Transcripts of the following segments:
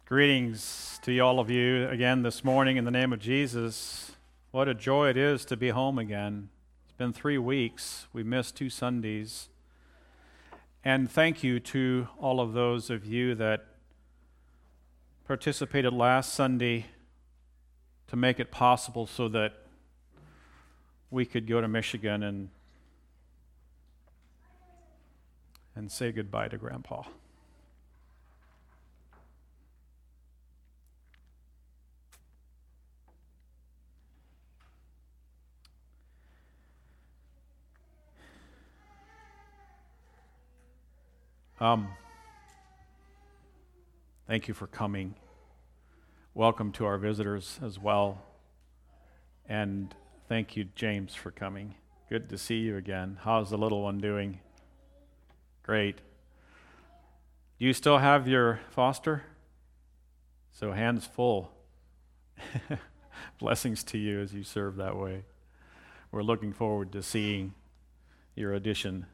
Greetings to all of you again this morning in the name of Jesus. What a joy it is to be home again. It's been 3 weeks. We missed 2 Sundays. And thank you to all of those of you that participated last Sunday to make it possible so that we could go to Michigan and say goodbye to Grandpa. Thank you for coming. Welcome to our visitors as well. And thank you, James, for coming. Good to see you again. How's the little one doing? Great. Do you still have your foster? So hands full. Blessings to you as you serve that way. We're looking forward to seeing your addition.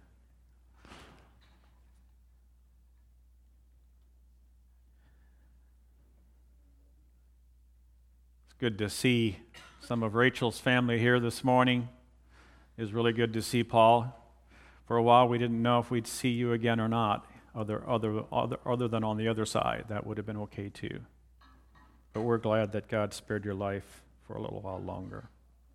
Good to see some of Rachel's family here this morning. It was really good to see Paul. For a while, we didn't know if we'd see you again or not, other than on the other side. That would have been okay too. But we're glad that God spared your life for a little while longer.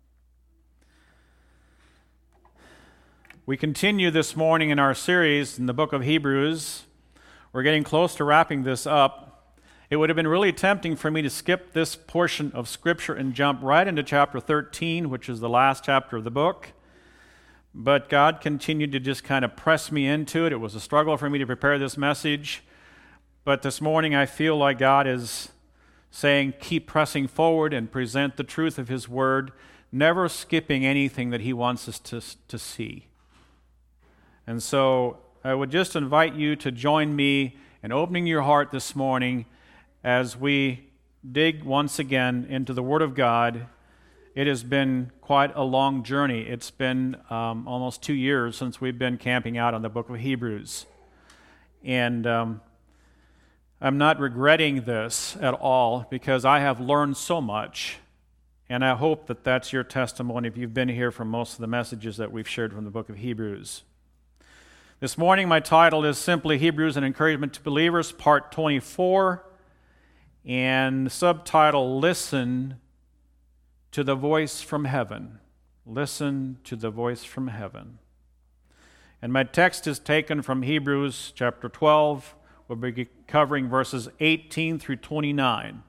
We continue this morning in our series in the book of Hebrews. We're getting close to wrapping this up. It would have been really tempting for me to skip this portion of Scripture and jump right into chapter 13, which is the last chapter of the book. But God continued to just kind of press me into it. It was a struggle for me to prepare this message. But this morning I feel like God is saying, keep pressing forward and present the truth of His Word, never skipping anything that He wants us to see. And so I would just invite you to join me in opening your heart this morning as we dig once again into the Word of God. It has been quite a long journey. It's been almost 2 years since we've been camping out on the book of Hebrews. And I'm not regretting this at all because I have learned so much. And I hope that that's your testimony if you've been here for most of the messages that we've shared from the book of Hebrews. This morning my title is simply Hebrews, an Encouragement to Believers, Part 24. And subtitle, Listen to the Voice from Heaven. Listen to the Voice from Heaven. And my text is taken from Hebrews chapter 12. We'll be covering verses 18 through 29.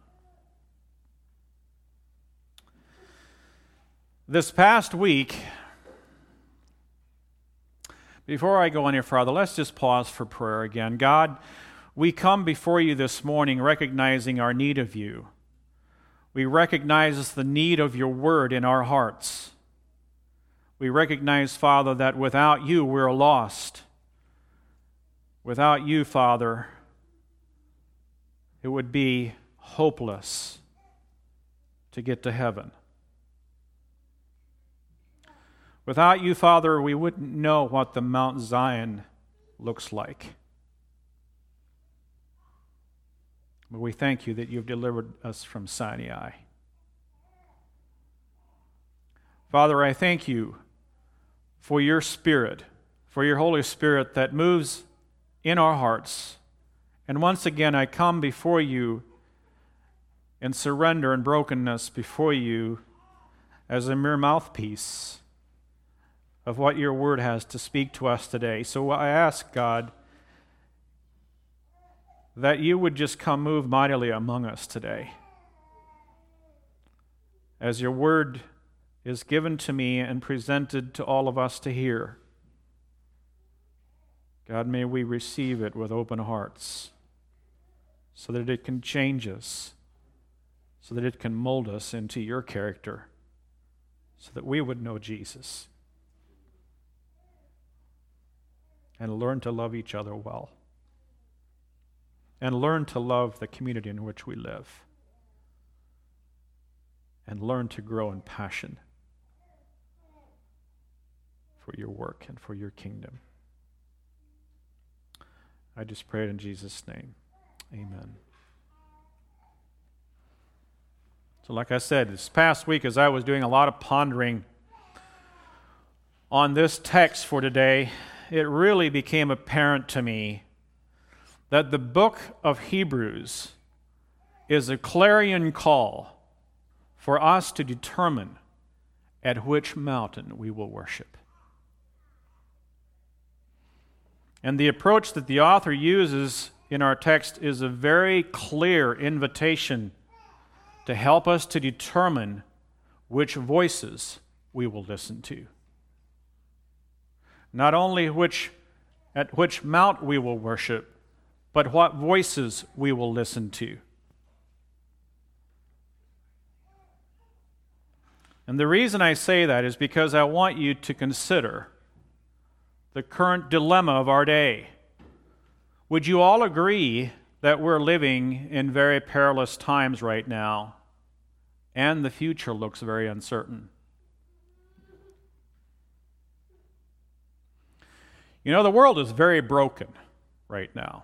This past week, before I go any further, let's just pause for prayer again. God, we come before you this morning recognizing our need of you. We recognize the need of your word in our hearts. We recognize, Father, that without you we're lost. Without you, Father, it would be hopeless to get to heaven. Without you, Father, we wouldn't know what the Mount Zion looks like. But we thank you that you've delivered us from Sinai. Father, I thank you for your Spirit, for your Holy Spirit that moves in our hearts. And once again, I come before you in surrender and brokenness before you as a mere mouthpiece of what your word has to speak to us today. So I ask, God, that you would just come move mightily among us today. As your word is given to me and presented to all of us to hear, God, may we receive it with open hearts so that it can change us, so that it can mold us into your character, so that we would know Jesus and learn to love each other well. And learn to love the community in which we live. And learn to grow in passion for your work and for your kingdom. I just pray it in Jesus' name. Amen. So like I said, this past week as I was doing a lot of pondering on this text for today, it really became apparent to me that the book of Hebrews is a clarion call for us to determine at which mountain we will worship. And the approach that the author uses in our text is a very clear invitation to help us to determine which voices we will listen to. Not only at which mount we will worship, but what voices we will listen to. And the reason I say that is because I want you to consider the current dilemma of our day. Would you all agree that we're living in very perilous times right now, and the future looks very uncertain? You know, the world is very broken right now.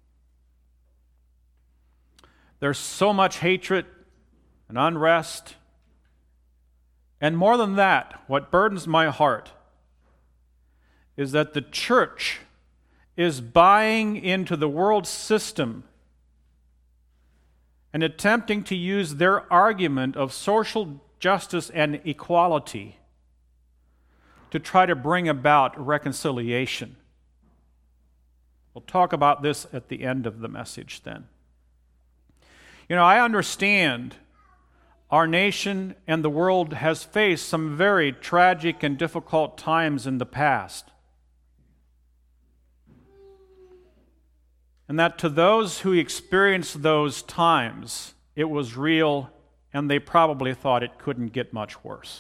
There's so much hatred and unrest. And more than that, what burdens my heart is that the church is buying into the world system and attempting to use their argument of social justice and equality to try to bring about reconciliation. We'll talk about this at the end of the message then. You know, I understand our nation and the world has faced some very tragic and difficult times in the past. And that to those who experienced those times, it was real, and they probably thought it couldn't get much worse.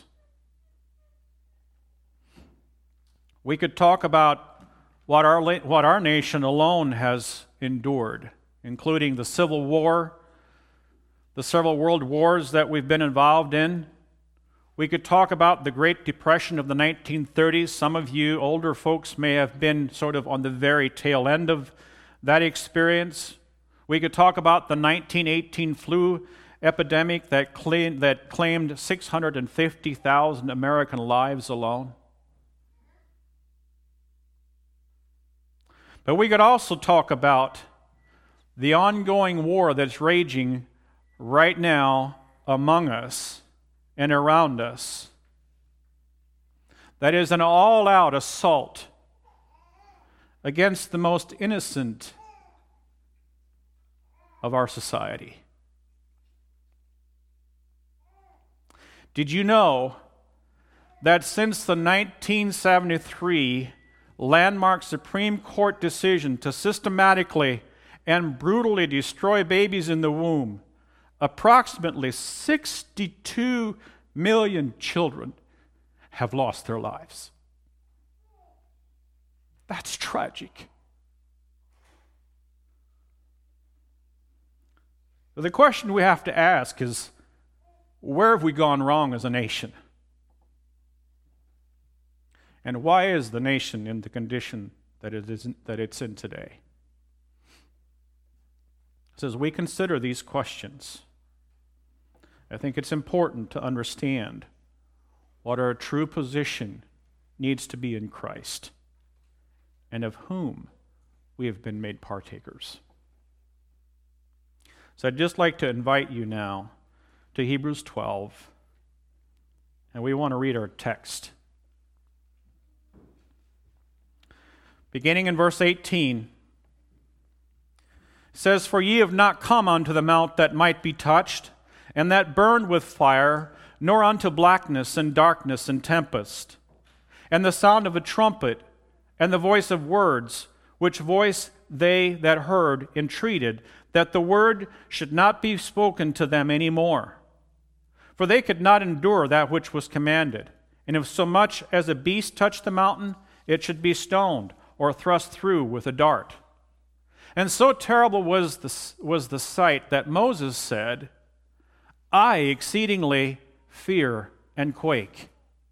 We could talk about what our nation alone has endured, including the Civil War, the several world wars that we've been involved in. We could talk about the Great Depression of the 1930s. Some of you older folks may have been sort of on the very tail end of that experience. We could talk about the 1918 flu epidemic that claimed 650,000 American lives alone. But we could also talk about the ongoing war that's raging right now among us and around us. That is an all-out assault against the most innocent of our society. Did you know that since the 1973 landmark Supreme Court decision to systematically and brutally destroy babies in the womb, approximately 62 million children have lost their lives? That's tragic. The question we have to ask is, where have we gone wrong as a nation? And why is the nation in the condition that it's in today? So as we consider these questions, I think it's important to understand what our true position needs to be in Christ, and of whom we have been made partakers. So I'd just like to invite you now to Hebrews 12, and we want to read our text. Beginning in verse 18, it says, "For ye have not come unto the mount that might be touched, and that burned with fire, nor unto blackness and darkness and tempest, and the sound of a trumpet, and the voice of words, which voice they that heard entreated, that the word should not be spoken to them any more. For they could not endure that which was commanded. And if so much as a beast touch the mountain, it should be stoned, or thrust through with a dart. And so terrible was the sight that Moses said, I exceedingly fear and quake."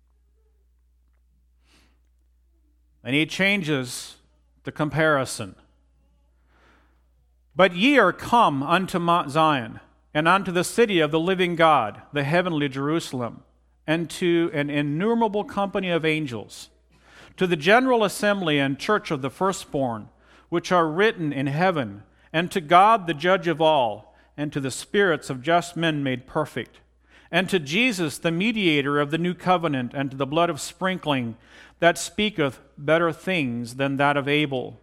And he changes the comparison. "But ye are come unto Mount Zion, and unto the city of the living God, the heavenly Jerusalem, and to an innumerable company of angels, to the general assembly and church of the firstborn, which are written in heaven, and to God the judge of all, and to the spirits of just men made perfect, and to Jesus the mediator of the new covenant, and to the blood of sprinkling that speaketh better things than that of Abel.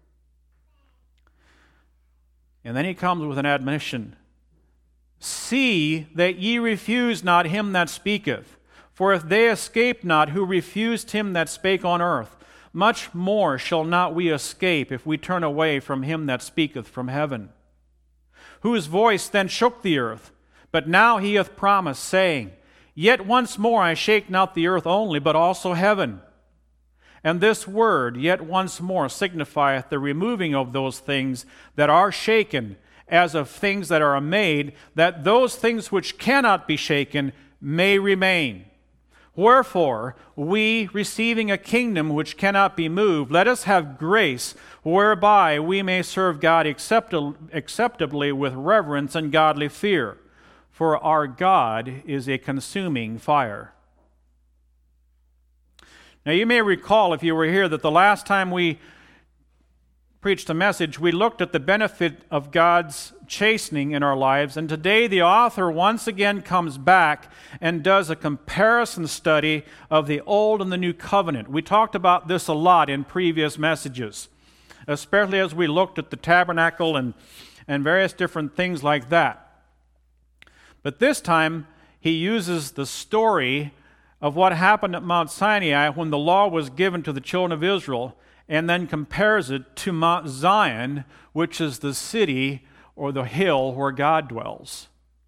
And then he comes with an admonition. See that ye refuse not him that speaketh. For if they escape not who refused him that spake on earth, much more shall not we escape if we turn away from him that speaketh from heaven. Whose voice then shook the earth, but now he hath promised, saying, Yet once more I shake not the earth only, but also heaven. And this word, yet once more, signifieth the removing of those things that are shaken, as of things that are made, that those things which cannot be shaken may remain. Wherefore, we, receiving a kingdom which cannot be moved, let us have grace, whereby we may serve God acceptably with reverence and godly fear. For our God is a consuming fire. Now you may recall, if you were here, that the last time we preached a message, we looked at the benefit of God's chastening in our lives, and today the author once again comes back and does a comparison study of the Old and the New Covenant. We talked about this a lot in previous messages, especially as we looked at the tabernacle and various different things like that. But this time, he uses the story of what happened at Mount Sinai when the law was given to the children of Israel, and then compares it to Mount Zion, which is the city or the hill where God dwells.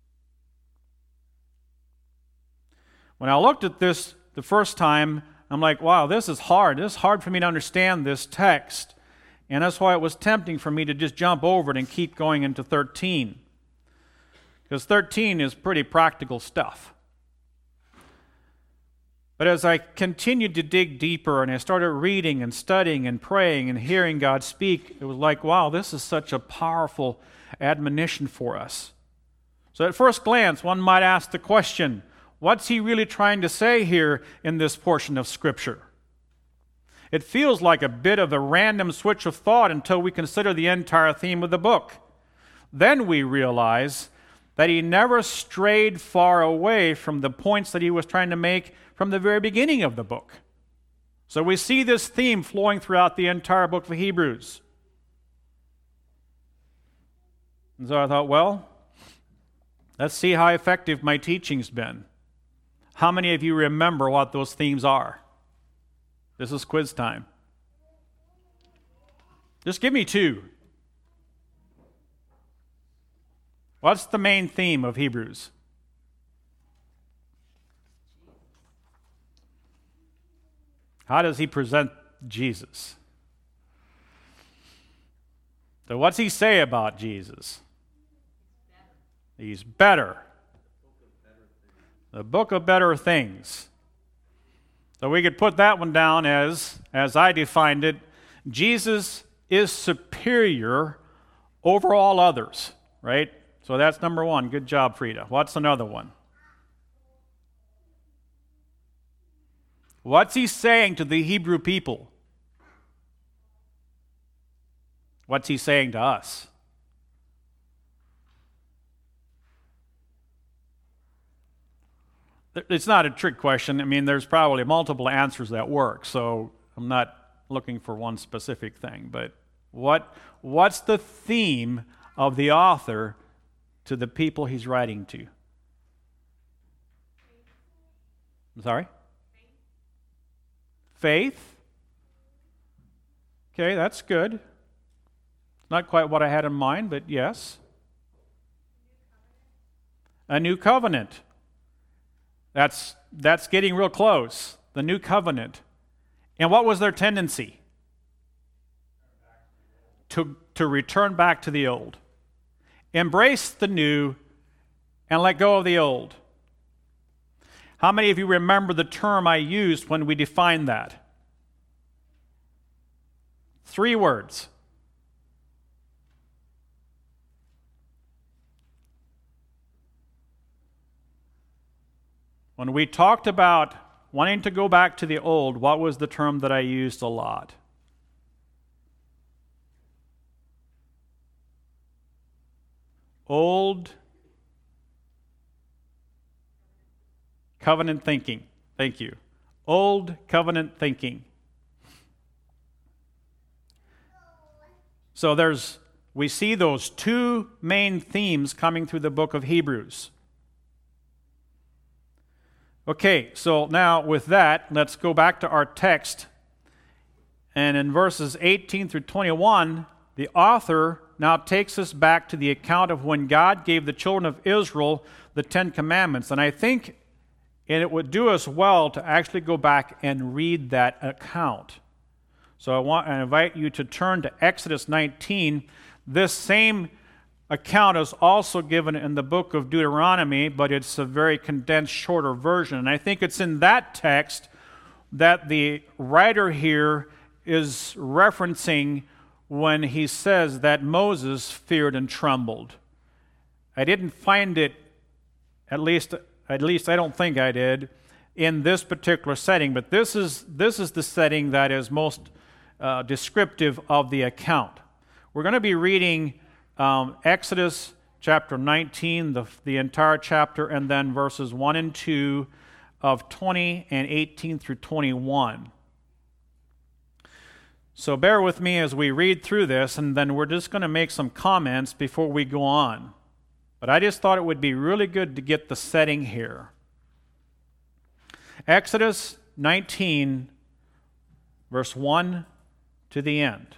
When I looked at this the first time, I'm like, wow, this is hard. This is hard for me to understand this text. And that's why it was tempting for me to just jump over it and keep going into 13. Because 13 is pretty practical stuff. But as I continued to dig deeper and I started reading and studying and praying and hearing God speak, it was like, wow, this is such a powerful admonition for us. So at first glance, one might ask the question, what's he really trying to say here in this portion of Scripture? It feels like a bit of a random switch of thought until we consider the entire theme of the book. Then we realize that he never strayed far away from the points that he was trying to make from the very beginning of the book. So we see this theme flowing throughout the entire book of Hebrews. And so I thought, well, let's see how effective my teaching's been. How many of you remember what those themes are? This is quiz time. Just give me two. What's the main theme of Hebrews? How does he present Jesus? So what's he say about Jesus? He's better. The book of better things. So we could put that one down as I defined it, Jesus is superior over all others, right? So that's number one. Good job, Frida. What's another one? What's he saying to the Hebrew people? What's he saying to us? It's not a trick question. I mean, there's probably multiple answers that work, so I'm not looking for one specific thing. But what's the theme of the author to the people he's writing to? I'm sorry? Faith. Okay, that's good. Not quite what I had in mind, but yes. A new covenant. That's getting real close. The new covenant. And what was their tendency? To return back to the old. Embrace the new and let go of the old. How many of you remember the term I used when we defined that? 3 words. When we talked about wanting to go back to the old, what was the term that I used a lot? Old covenant thinking. Thank you. Old covenant thinking. So we see those two main themes coming through the book of Hebrews. Okay, so now with that, let's go back to our text. And in verses 18 through 21, the author now takes us back to the account of when God gave the children of Israel the Ten Commandments. And I think it would do us well to actually go back and read that account. So I invite you to turn to Exodus 19. This same account is also given in the book of Deuteronomy, but it's a very condensed, shorter version. And I think it's in that text that the writer here is referencing when he says that Moses feared and trembled. I didn't find it, at least I don't think I did, in this particular setting, but this is the setting that is most descriptive of the account. We're going to be reading Exodus chapter 19, the entire chapter, and then verses 1 and 2 of 20 and 18 through 21. So bear with me as we read through this, and then we're just going to make some comments before we go on. But I just thought it would be really good to get the setting here. Exodus 19, verse 1 to the end.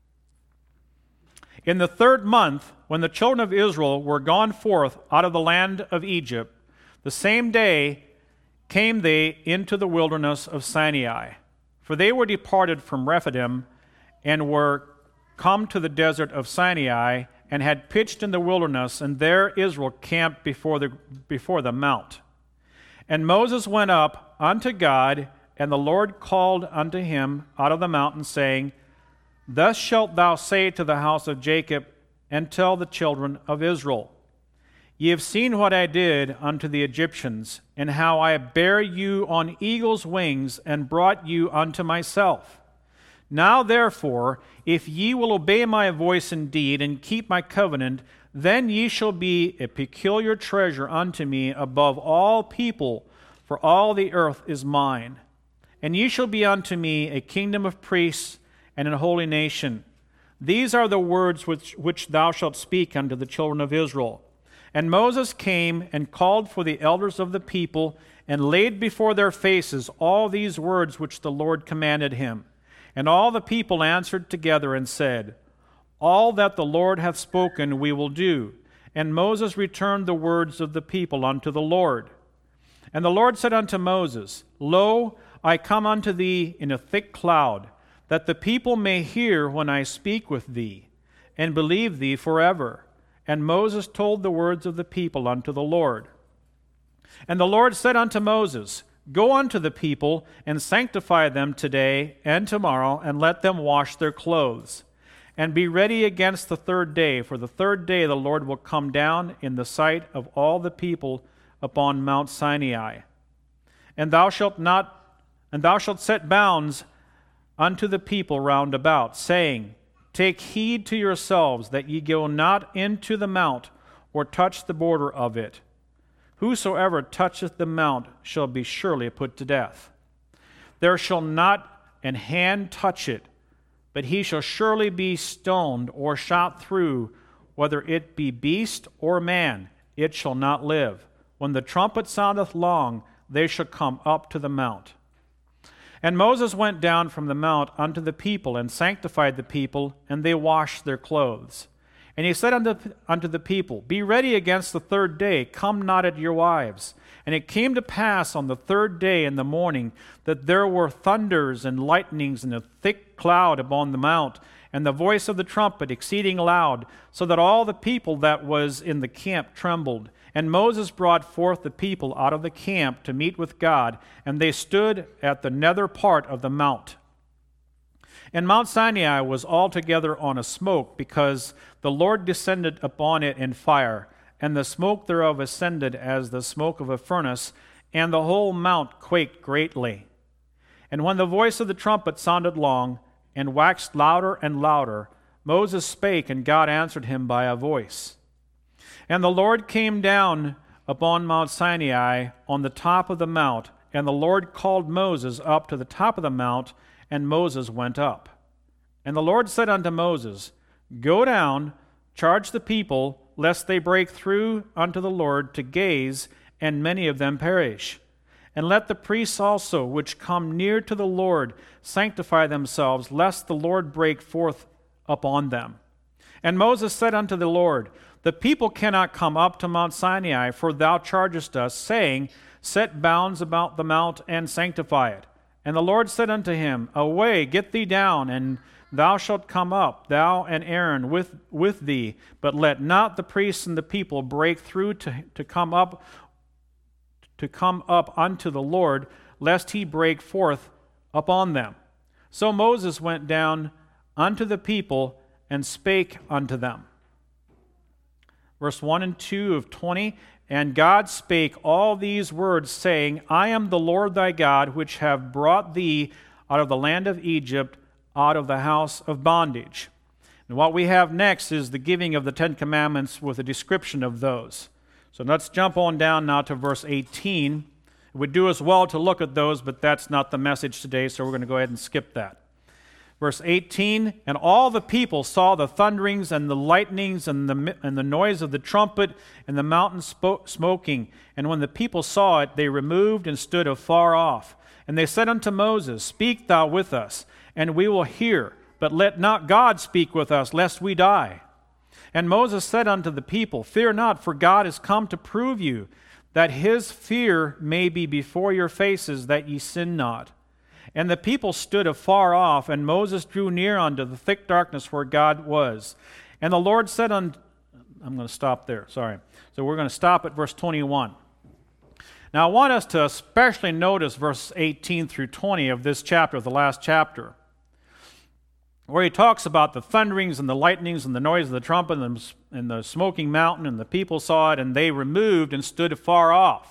In the 3rd month, when the children of Israel were gone forth out of the land of Egypt, the same day came they into the wilderness of Sinai. For they were departed from Rephidim and were come to the desert of Sinai and had pitched in the wilderness, and there Israel camped before the mount. And Moses went up unto God, and the Lord called unto him out of the mountain, saying, Thus shalt thou say to the house of Jacob, and tell the children of Israel, Ye have seen what I did unto the Egyptians, and how I bare you on eagle's wings, and brought you unto myself. Now therefore, if ye will obey my voice indeed, and keep my covenant, then ye shall be a peculiar treasure unto me above all people, for all the earth is mine. And ye shall be unto me a kingdom of priests, and an holy nation. These are the words which thou shalt speak unto the children of Israel. And Moses came and called for the elders of the people, and laid before their faces all these words which the Lord commanded him. And all the people answered together and said, All that the Lord hath spoken we will do. And Moses returned the words of the people unto the Lord. And the Lord said unto Moses, Lo, I come unto thee in a thick cloud, that the people may hear when I speak with thee, and believe thee forever. And Moses told the words of the people unto the Lord. And the Lord said unto Moses, Go unto the people, and sanctify them today and tomorrow, and let them wash their clothes. And be ready against the 3rd day, for the 3rd day the Lord will come down in the sight of all the people upon Mount Sinai. And thou shalt set bounds unto the people round about, saying, Take heed to yourselves that ye go not into the mount, or touch the border of it. Whosoever toucheth the mount shall be surely put to death. There shall not an hand touch it, but he shall surely be stoned or shot through, whether it be beast or man, it shall not live. When the trumpet soundeth long, they shall come up to the mount. And Moses went down from the mount unto the people, and sanctified the people, and they washed their clothes. And he said unto the people, Be ready against the 3rd day, come not at your wives. And it came to pass on the 3rd day in the morning, that there were thunders and lightnings and a thick cloud upon the mount, and the voice of the trumpet exceeding loud, so that all the people that was in the camp trembled. And Moses brought forth the people out of the camp to meet with God, and they stood at the nether part of the mount. And Mount Sinai was altogether on a smoke, because the Lord descended upon it in fire, and the smoke thereof ascended as the smoke of a furnace, and the whole mount quaked greatly. And when the voice of the trumpet sounded long, and waxed louder and louder, Moses spake, and God answered him by a voice. And the Lord came down upon Mount Sinai on the top of the mount, and the Lord called Moses up to the top of the mount, and Moses went up. And the Lord said unto Moses, Go down, charge the people, lest they break through unto the Lord to gaze, and many of them perish. And let the priests also, which come near to the Lord, sanctify themselves, lest the Lord break forth upon them. And Moses said unto the Lord, The people cannot come up to Mount Sinai, for thou chargest us, saying, Set bounds about the mount, and sanctify it. And the Lord said unto him, Away, get thee down, and thou shalt come up, thou and Aaron with thee, but let not the priests and the people break through to come up unto the Lord, lest he break forth upon them. So Moses went down unto the people, and spake unto them. Verse 1 and 2 of 20, And God spake all these words, saying, I am the Lord thy God, which have brought thee out of the land of Egypt, out of the house of bondage. And what we have next is the giving of the Ten Commandments with a description of those. So let's jump on down now to verse 18. It would do us well to look at those, but that's not the message today, so we're going to go ahead and skip that. Verse 18, And all the people saw the thunderings and the lightnings and the noise of the trumpet and the mountain smoking. And when the people saw it, they removed and stood afar off. And they said unto Moses, Speak thou with us, and we will hear. But let not God speak with us, lest we die. And Moses said unto the people, Fear not, for God is come to prove you, that his fear may be before your faces, that ye sin not. And the people stood afar off, and Moses drew near unto the thick darkness where God was. And the Lord said unto... I'm going to stop there, sorry. So we're going to stop at verse 21. Now I want us to especially notice verse 18 through 20 of this chapter, the last chapter, where he talks about the thunderings and the lightnings and the noise of the trumpet and the smoking mountain, and the people saw it, and they removed and stood afar off.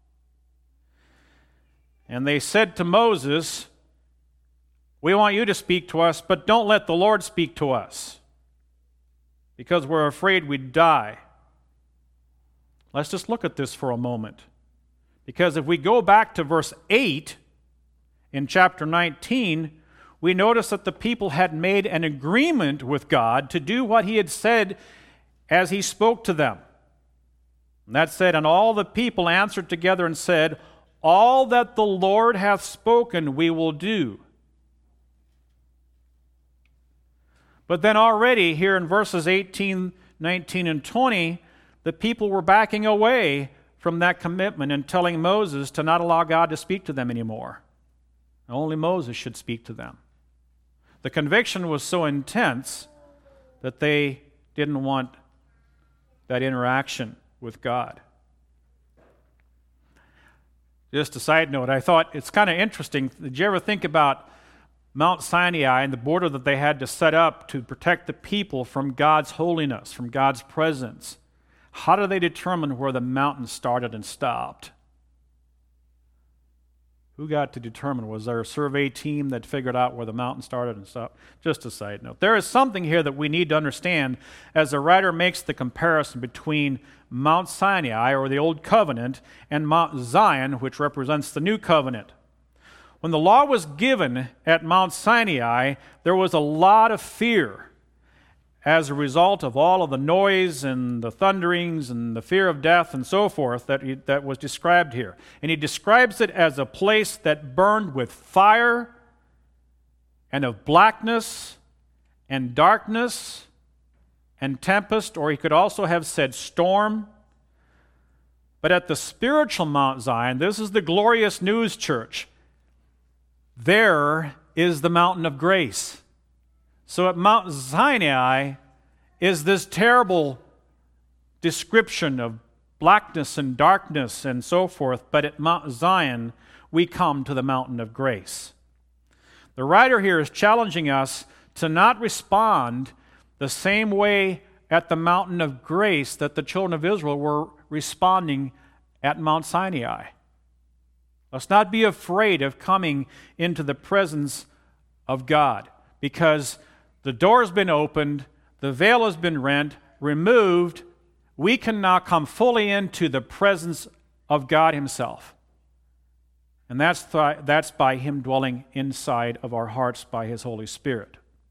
And they said to Moses, We want you to speak to us, but don't let the Lord speak to us, because we're afraid we'd die. Let's just look at this for a moment. Because if we go back to verse 8 in chapter 19, we notice that the people had made an agreement with God to do what he had said as he spoke to them. And that said, And all the people answered together and said, All that the Lord hath spoken we will do. But then already here in verses 18, 19, and 20, the people were backing away from that commitment and telling Moses to not allow God to speak to them anymore. Only Moses should speak to them. The conviction was so intense that they didn't want that interaction with God. Just a side note, I thought it's kind of interesting. Did you ever think about Mount Sinai and the border that they had to set up to protect the people from God's holiness, from God's presence? How do they determine where the mountain started and stopped? Who got to determine? Was there a survey team that figured out where the mountain started and stopped? Just a side note. There is something here that we need to understand as the writer makes the comparison between Mount Sinai, or the Old Covenant, and Mount Zion, which represents the New Covenant. When the law was given at Mount Sinai, there was a lot of fear as a result of all of the noise and the thunderings and the fear of death and so forth that was described here. And he describes it as a place that burned with fire and of blackness and darkness and tempest, or he could also have said storm. But at the spiritual Mount Zion, this is the glorious news, church, there is the mountain of grace. So at Mount Sinai is this terrible description of blackness and darkness and so forth, but at Mount Zion we come to the mountain of grace. The writer here is challenging us to not respond the same way at the mountain of grace that the children of Israel were responding at Mount Sinai. Let's not be afraid of coming into the presence of God, because the door has been opened, the veil has been rent, removed. We can now come fully into the presence of God Himself. And that's by Him dwelling inside of our hearts by His Holy Spirit.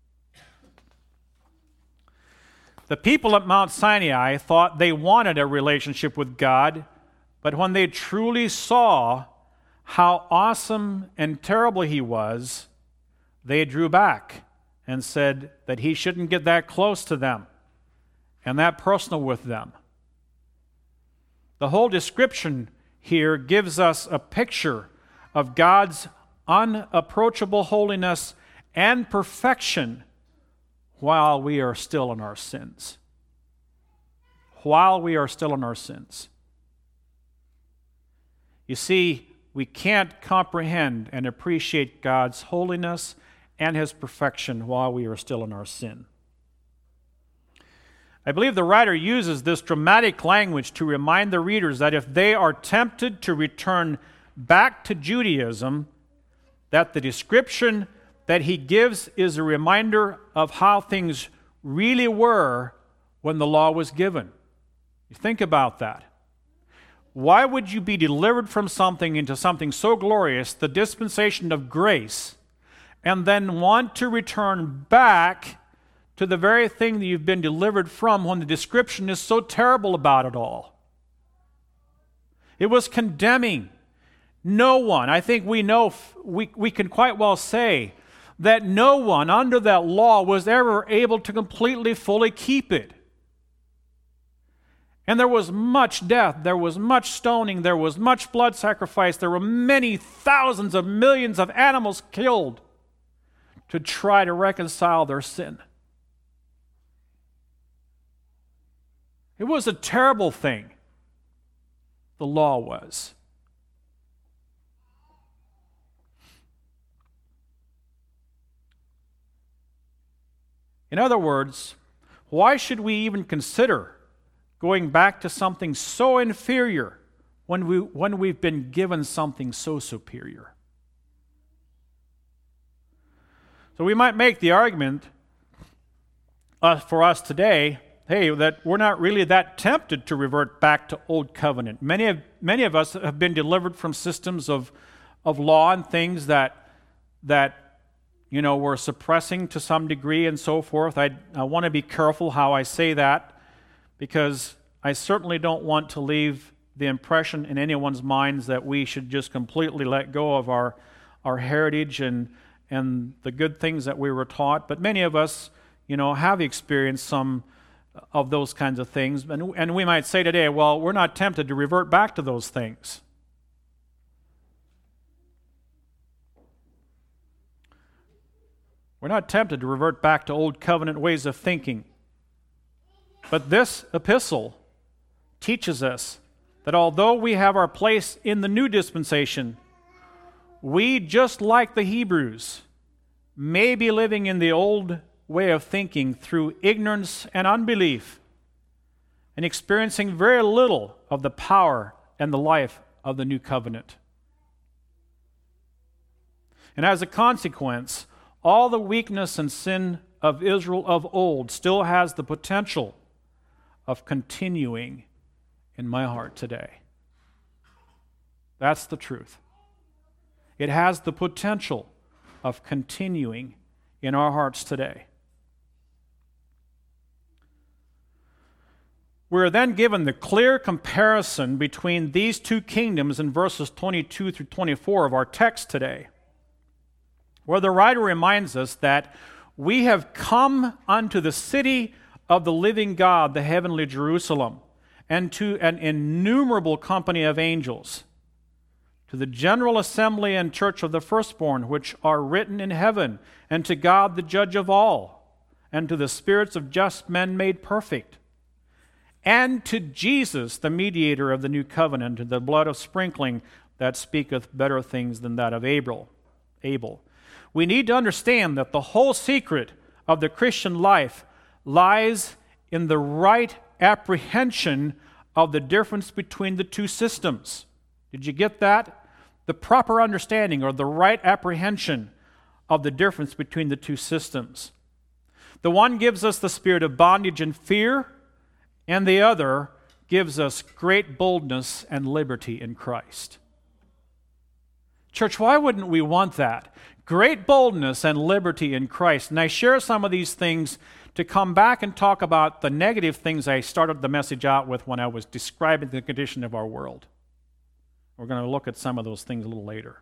The people at Mount Sinai thought they wanted a relationship with God, but when they truly saw how awesome and terrible He was, they drew back and said that He shouldn't get that close to them and that personal with them. The whole description here gives us a picture of God's unapproachable holiness and perfection while we are still in our sins. While we are still in our sins. You see, we can't comprehend and appreciate God's holiness and His perfection while we are still in our sin. I believe the writer uses this dramatic language to remind the readers that if they are tempted to return back to Judaism, that the description that he gives is a reminder of how things really were when the law was given. You think about that. Why would you be delivered from something into something so glorious, the dispensation of grace, and then want to return back to the very thing that you've been delivered from when the description is so terrible about it all? It was condemning. No one, I think we know, we can quite well say that no one under that law was ever able to completely, fully keep it. And there was much death, there was much stoning, there was much blood sacrifice, there were many thousands of millions of animals killed to try to reconcile their sin. It was a terrible thing, the law was. In other words, why should we even consider going back to something so inferior when we've been given something so superior? So we might make the argument for us today, hey, that we're not really that tempted to revert back to Old Covenant. Many of us have been delivered from systems of law and things that we're suppressing to some degree and so forth. I want to be careful how I say that, because I certainly don't want to leave the impression in anyone's minds that we should just completely let go of our heritage and the good things that we were taught. But many of us, have experienced some of those kinds of things. And we might say today, well, we're not tempted to revert back to those things. We're not tempted to revert back to old covenant ways of thinking. But this epistle teaches us that although we have our place in the new dispensation, we, just like the Hebrews, may be living in the old way of thinking through ignorance and unbelief, and experiencing very little of the power and the life of the new covenant. And as a consequence, all the weakness and sin of Israel of old still has the potential of continuing in my heart today. That's the truth. It has the potential of continuing in our hearts today. We're then given the clear comparison between these two kingdoms in verses 22 through 24 of our text today, where the writer reminds us that we have come unto the city of the living God, the heavenly Jerusalem, and to an innumerable company of angels, to the general assembly and church of the firstborn, which are written in heaven, and to God the judge of all, and to the spirits of just men made perfect, and to Jesus, the mediator of the new covenant, and the blood of sprinkling that speaketh better things than that of Abel. We need to understand that the whole secret of the Christian life lies in the right apprehension of the difference between the two systems. Did you get that? the proper understanding or the right apprehension of the difference between the two systems. The one gives us the spirit of bondage and fear, and the other gives us great boldness and liberty in Christ. Church, why wouldn't we want that? Great boldness and liberty in Christ. And I share some of these things to come back and talk about the negative things I started the message out with when I was describing the condition of our world. We're going to look at some of those things a little later.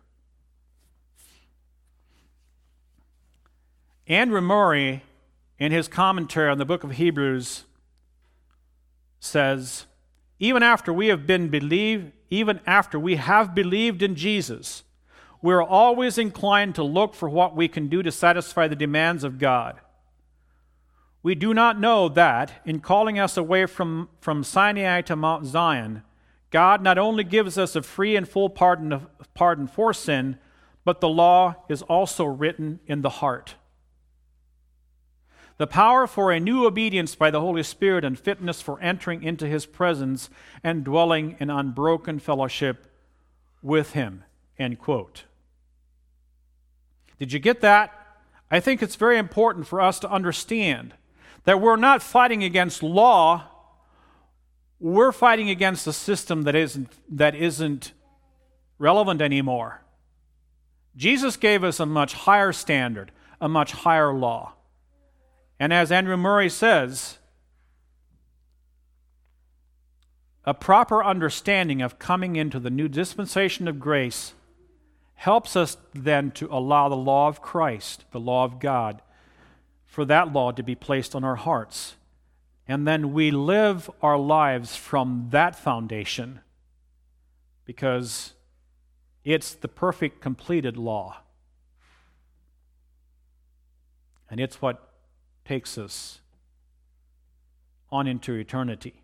Andrew Murray, in his commentary on the book of Hebrews, says, even after we have believed in Jesus, we're always inclined to look for what we can do to satisfy the demands of God. We do not know that, in calling us away from Sinai to Mount Zion, God not only gives us a free and full pardon for sin, but the law is also written in the heart. The power for a new obedience by the Holy Spirit and fitness for entering into His presence and dwelling in unbroken fellowship with Him. End quote. Did you get that? I think it's very important for us to understand that we're not fighting against law, we're fighting against a system that isn't relevant anymore. Jesus gave us a much higher standard, a much higher law. And as Andrew Murray says, a proper understanding of coming into the new dispensation of grace helps us then to allow the law of Christ, the law of God, for that law to be placed on our hearts. And then we live our lives from that foundation because it's the perfect, completed law. And it's what takes us on into eternity.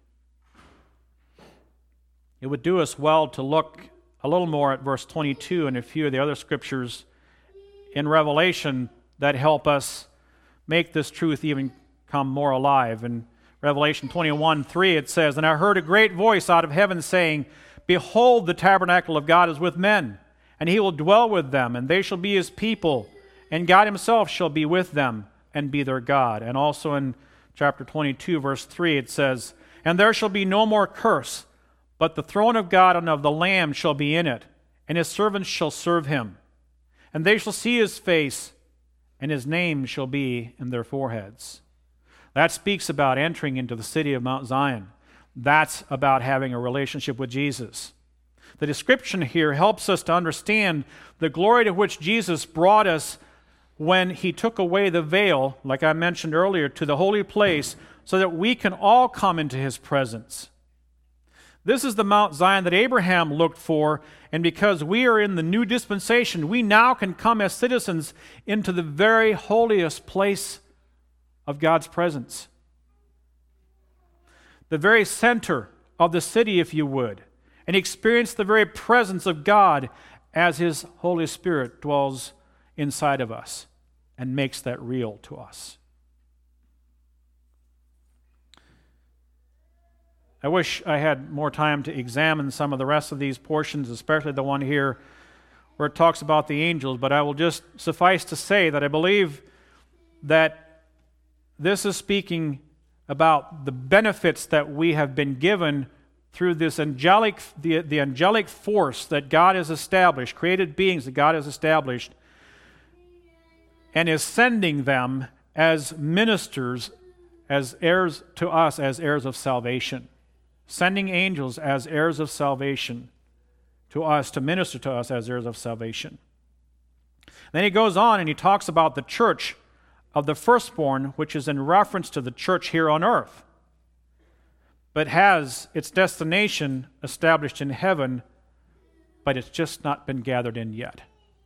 It would do us well to look a little more at verse 22 and a few of the other scriptures in Revelation that help us make this truth even come more alive. In Revelation 21:3 it says, "And I heard a great voice out of heaven saying, Behold, the tabernacle of God is with men, and He will dwell with them, and they shall be His people, and God Himself shall be with them, and be their God." And also in chapter 22, verse 3, it says, "And there shall be no more curse, but the throne of God and of the Lamb shall be in it, and His servants shall serve Him. And they shall see His face, and His name shall be in their foreheads." That speaks about entering into the city of Mount Zion. That's about having a relationship with Jesus. The description here helps us to understand the glory to which Jesus brought us when He took away the veil, like I mentioned earlier, to the holy place, so that we can all come into His presence. This is the Mount Zion that Abraham looked for, and because we are in the new dispensation, we now can come as citizens into the very holiest place of God's presence. The very center of the city, if you would, and experience the very presence of God as His Holy Spirit dwells inside of us and makes that real to us. I wish I had more time to examine some of the rest of these portions, especially the one here where it talks about the angels, but I will just suffice to say that I believe that this is speaking about the benefits that we have been given through this the angelic force that God has established, created beings that God has established, and is sending them as ministers, as heirs to us, as heirs of salvation. Sending angels as heirs of salvation to us, to minister to us as heirs of salvation. Then he goes on and he talks about the church of the firstborn, which is in reference to the church here on earth, but has its destination established in heaven, but it's just not been gathered in yet.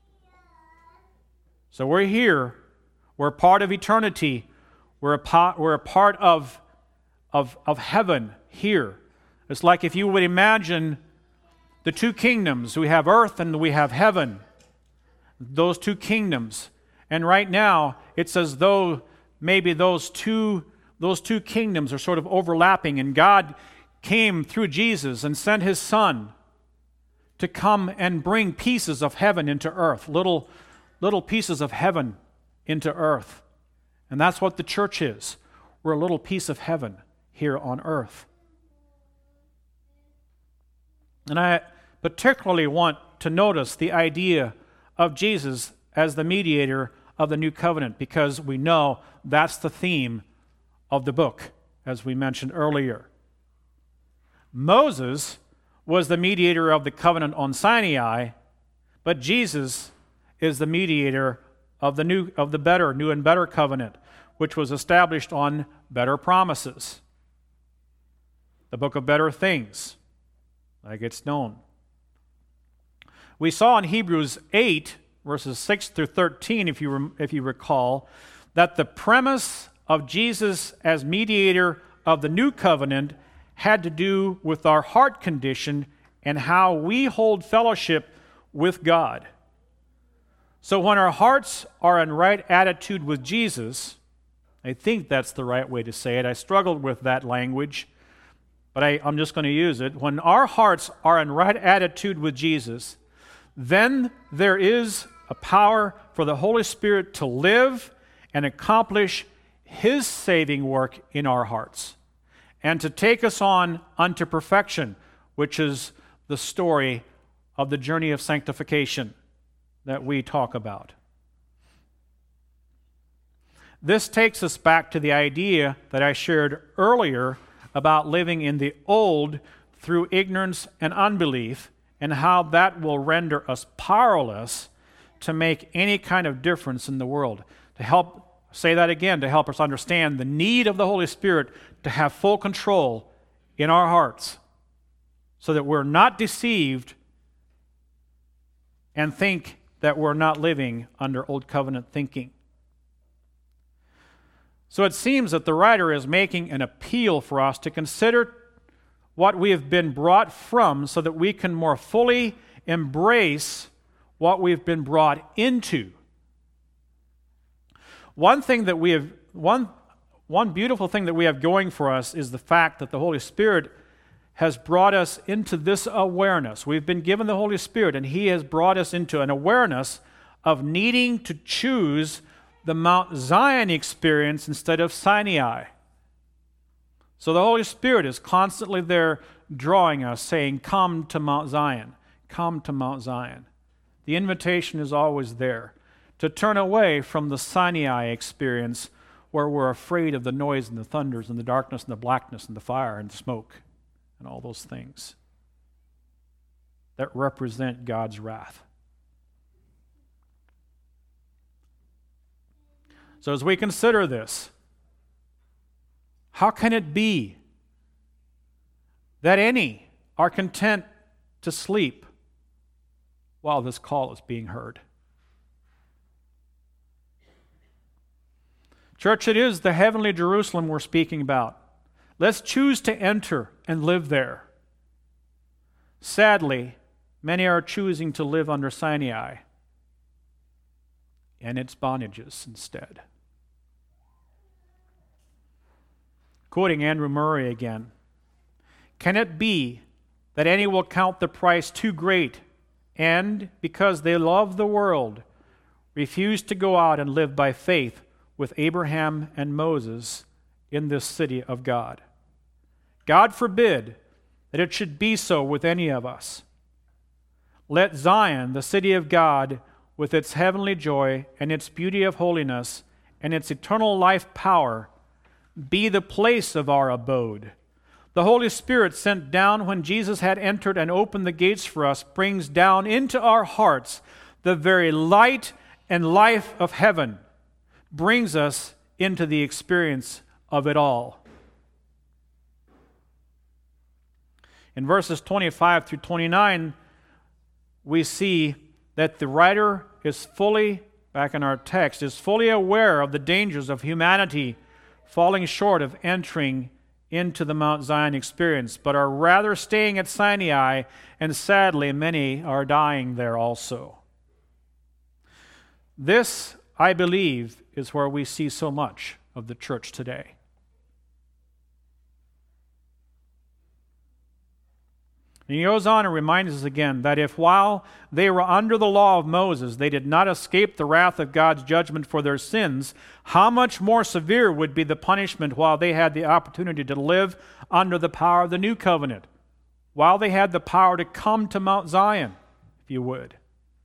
So we're here, we're part of eternity, we're a part of heaven here. It's like if you would imagine the two kingdoms. We have earth and we have heaven. Those two kingdoms. And right now, it's as though maybe those two kingdoms are sort of overlapping, and God came through Jesus and sent His Son to come and bring pieces of heaven into earth, little pieces of heaven into earth. And that's what the church is. We're a little piece of heaven here on earth. And I particularly want to notice the idea of Jesus as the mediator of the new covenant, because we know that's the theme of the book, as we mentioned earlier. Moses was the mediator of the covenant on Sinai, but Jesus is the mediator of the new and better covenant, which was established on better promises. The book of better things, like it's known. We saw in Hebrews 8, verses 6 through 13, if you recall, that the premise of Jesus as mediator of the new covenant had to do with our heart condition and how we hold fellowship with God. So when our hearts are in right attitude with Jesus, I think that's the right way to say it. I struggled with that language, but I'm just going to use it. When our hearts are in right attitude with Jesus, then there is a power for the Holy Spirit to live and accomplish His saving work in our hearts and to take us on unto perfection, which is the story of the journey of sanctification that we talk about. This takes us back to the idea that I shared earlier about living in the old through ignorance and unbelief, and how that will render us powerless to make any kind of difference in the world. To help us understand the need of the Holy Spirit to have full control in our hearts so that we're not deceived and think that we're not living under old covenant thinking. So it seems that the writer is making an appeal for us to consider what we have been brought from so that we can more fully embrace what we've been brought into. One beautiful thing that we have going for us is the fact that the Holy Spirit has brought us into this awareness. We've been given the Holy Spirit, and He has brought us into an awareness of needing to choose the Mount Zion experience instead of Sinai. So the Holy Spirit is constantly there drawing us, saying, come to Mount Zion, come to Mount Zion. The invitation is always there to turn away from the Sinai experience where we're afraid of the noise and the thunders and the darkness and the blackness and the fire and the smoke and all those things that represent God's wrath. So as we consider this, how can it be that any are content to sleep while this call is being heard? Church, it is the heavenly Jerusalem we're speaking about. Let's choose to enter and live there. Sadly, many are choosing to live under Sinai and its bondages instead. Quoting Andrew Murray again, can it be that any will count the price too great and, because they love the world, refuse to go out and live by faith with Abraham and Moses in this city of God? God forbid that it should be so with any of us. Let Zion, the city of God, with its heavenly joy and its beauty of holiness and its eternal life power, be the place of our abode. The Holy Spirit sent down when Jesus had entered and opened the gates for us brings down into our hearts the very light and life of heaven, brings us into the experience of it all. In verses 25 through 29, we see that the writer is fully, back in our text, is fully aware of the dangers of humanity falling short of entering into the Mount Zion experience, but are rather staying at Sinai, and sadly, many are dying there also. This, I believe, is where we see so much of the church today. And he goes on and reminds us again that if while they were under the law of Moses, they did not escape the wrath of God's judgment for their sins, how much more severe would be the punishment while they had the opportunity to live under the power of the new covenant, while they had the power to come to Mount Zion, if you would.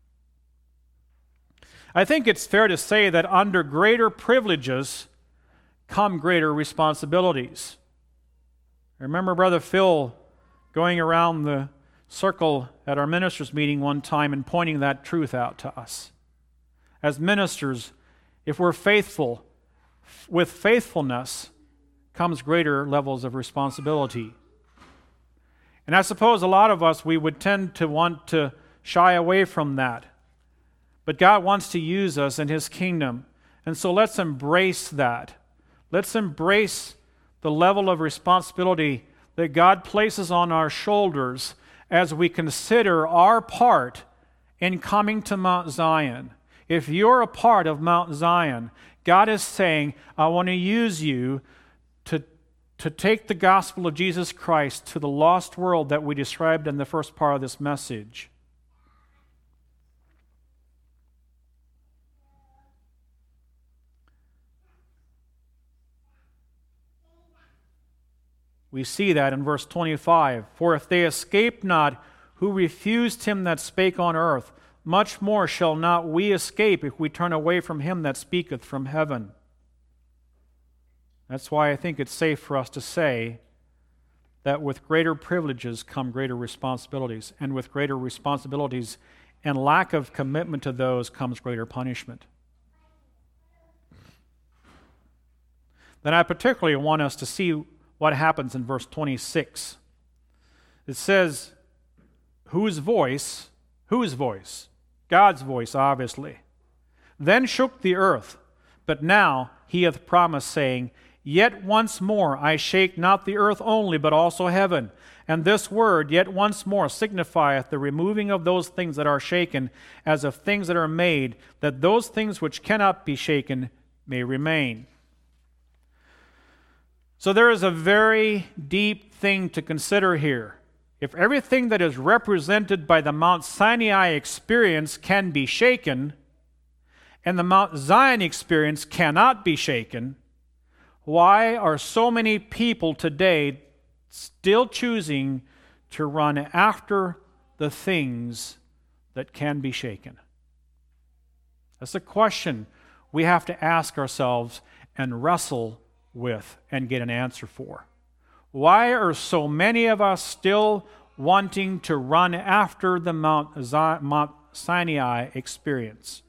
I think it's fair to say that under greater privileges come greater responsibilities. I remember Brother Phil going around the circle at our ministers' meeting one time and pointing that truth out to us. As ministers, if we're faithful, with faithfulness comes greater levels of responsibility. And I suppose a lot of us, we would tend to want to shy away from that. But God wants to use us in His kingdom. And so let's embrace that. Let's embrace the level of responsibility that God places on our shoulders as we consider our part in coming to Mount Zion. If you're a part of Mount Zion, God is saying, I want to use you to take the gospel of Jesus Christ to the lost world that we described in the first part of this message. We see that in verse 25. For if they escape not who refused him that spake on earth, much more shall not we escape if we turn away from him that speaketh from heaven. That's why I think it's safe for us to say that with greater privileges come greater responsibilities, and with greater responsibilities and lack of commitment to those comes greater punishment. Then I particularly want us to see what happens in verse 26. It says, whose voice? God's voice, obviously. Then shook the earth, but now he hath promised, saying, Yet once more I shake not the earth only, but also heaven. And this word, yet once more, signifieth the removing of those things that are shaken, as of things that are made, that those things which cannot be shaken may remain. So there is a very deep thing to consider here. If everything that is represented by the Mount Sinai experience can be shaken, and the Mount Zion experience cannot be shaken, why are so many people today still choosing to run after the things that can be shaken? That's a question we have to ask ourselves and wrestle with and get an answer for. Why are so many of us still wanting to run after the Mount Sinai experience?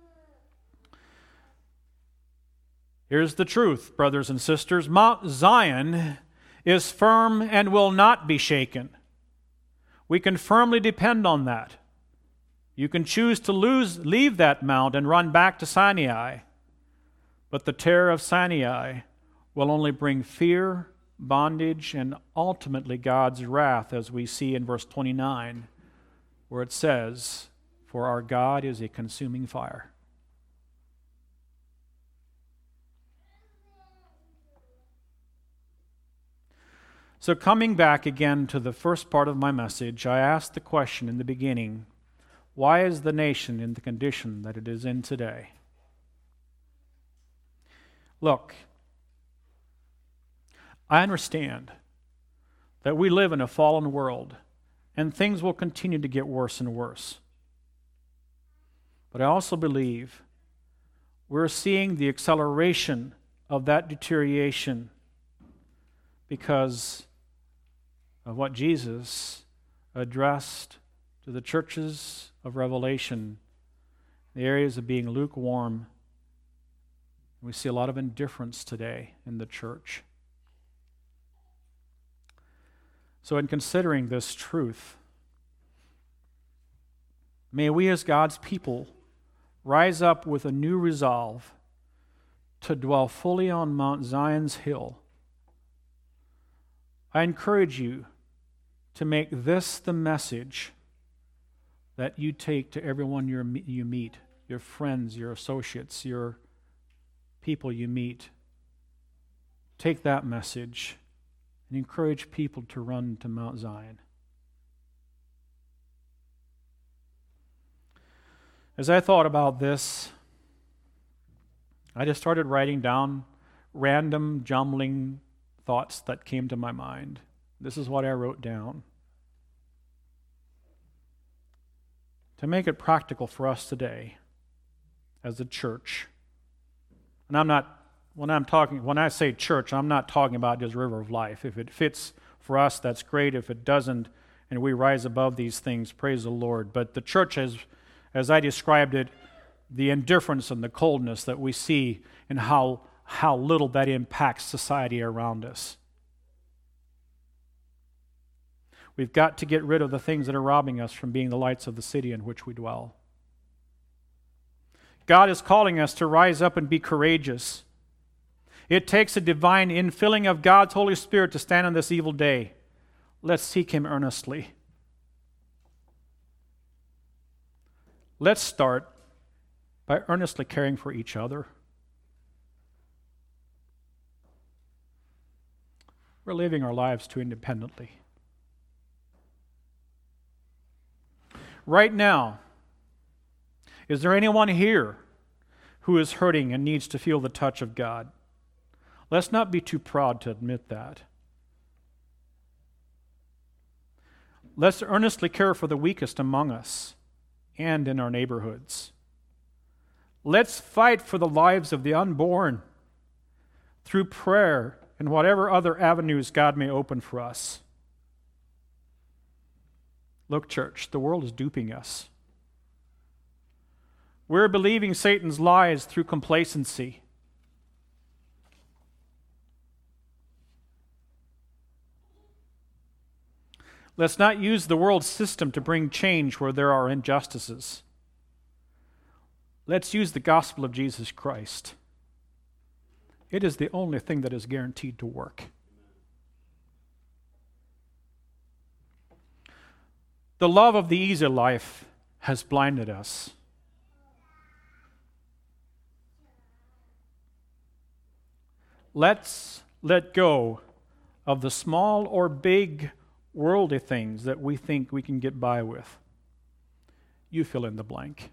Here's the truth, brothers and sisters. Mount Zion is firm and will not be shaken. We can firmly depend on that. You can choose to leave that mount and run back to Sinai, but the terror of Sinai will only bring fear, bondage, and ultimately God's wrath, as we see in verse 29, where it says, For our God is a consuming fire. So coming back again to the first part of my message, I asked the question in the beginning, why is the nation in the condition that it is in today? Look, I understand that we live in a fallen world and things will continue to get worse and worse. But I also believe we're seeing the acceleration of that deterioration because of what Jesus addressed to the churches of Revelation, the areas of being lukewarm. We see a lot of indifference today in the church. So in considering this truth, may we as God's people rise up with a new resolve to dwell fully on Mount Zion's hill. I encourage you to make this the message that you take to everyone you meet, your friends, your associates, your people you meet. Take that message and encourage people to run to Mount Zion. As I thought about this, I just started writing down random, jumbling thoughts that came to my mind. This is what I wrote down. To make it practical for us today as a church. And when I say church, I'm not talking about just River of Life. If it fits for us, that's great. If it doesn't, and we rise above these things, praise the Lord. But the church, as I described it, the indifference and the coldness that we see and how little that impacts society around us. We've got to get rid of the things that are robbing us from being the lights of the city in which we dwell. God is calling us to rise up and be courageous. It takes a divine infilling of God's Holy Spirit to stand on this evil day. Let's seek Him earnestly. Let's start by earnestly caring for each other. We're living our lives too independently. Right now, is there anyone here who is hurting and needs to feel the touch of God? Let's not be too proud to admit that. Let's earnestly care for the weakest among us and in our neighborhoods. Let's fight for the lives of the unborn through prayer and whatever other avenues God may open for us. Look, church, the world is duping us. We're believing Satan's lies through complacency. Let's not use the world system to bring change where there are injustices. Let's use the gospel of Jesus Christ. It is the only thing that is guaranteed to work. The love of the easy life has blinded us. Let's let go of the small or big worldly things that we think we can get by with. You fill in the blank.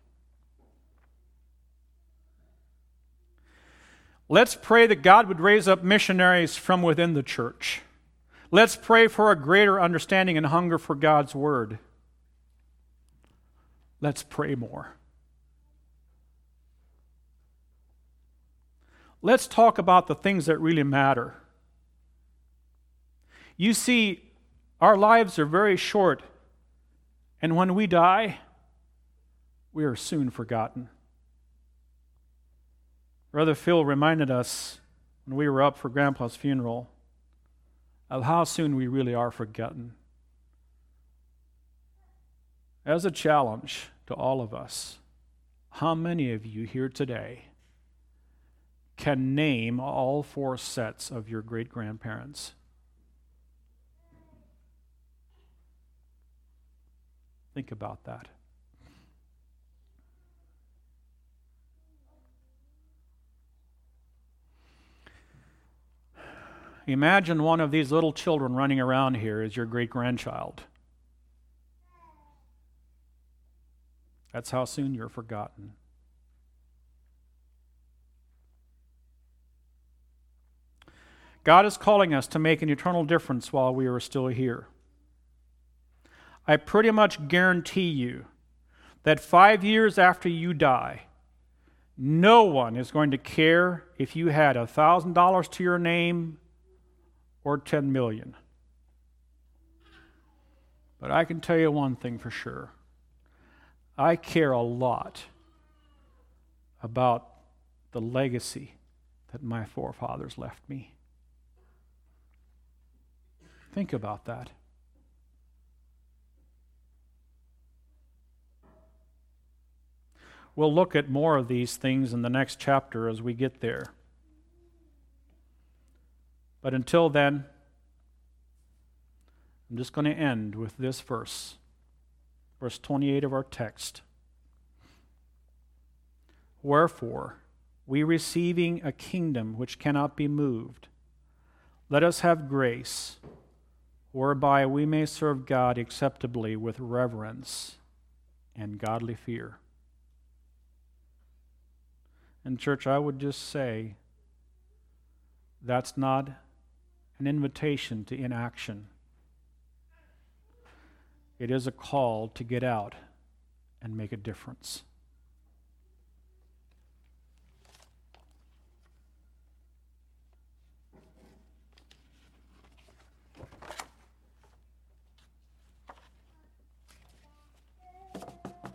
Let's pray that God would raise up missionaries from within the church. Let's pray for a greater understanding and hunger for God's Word. Let's pray more. Let's talk about the things that really matter. You see, our lives are very short, and when we die, we are soon forgotten. Brother Phil reminded us when we were up for Grandpa's funeral of how soon we really are forgotten. As a challenge to all of us, how many of you here today can name all 4 sets of your great-grandparents? Think about that. Imagine one of these little children running around here as your great-grandchild. That's how soon you're forgotten. God is calling us to make an eternal difference while we are still here. I pretty much guarantee you that 5 years after you die, no one is going to care if you had $1,000 to your name or 10 million. But I can tell you one thing for sure. I care a lot about the legacy that my forefathers left me. Think about that. We'll look at more of these things in the next chapter as we get there. But until then, I'm just going to end with this verse, verse 28 of our text. Wherefore, we receiving a kingdom which cannot be moved, let us have grace, whereby we may serve God acceptably with reverence and godly fear. And church, I would just say that's not an invitation to inaction. It is a call to get out and make a difference.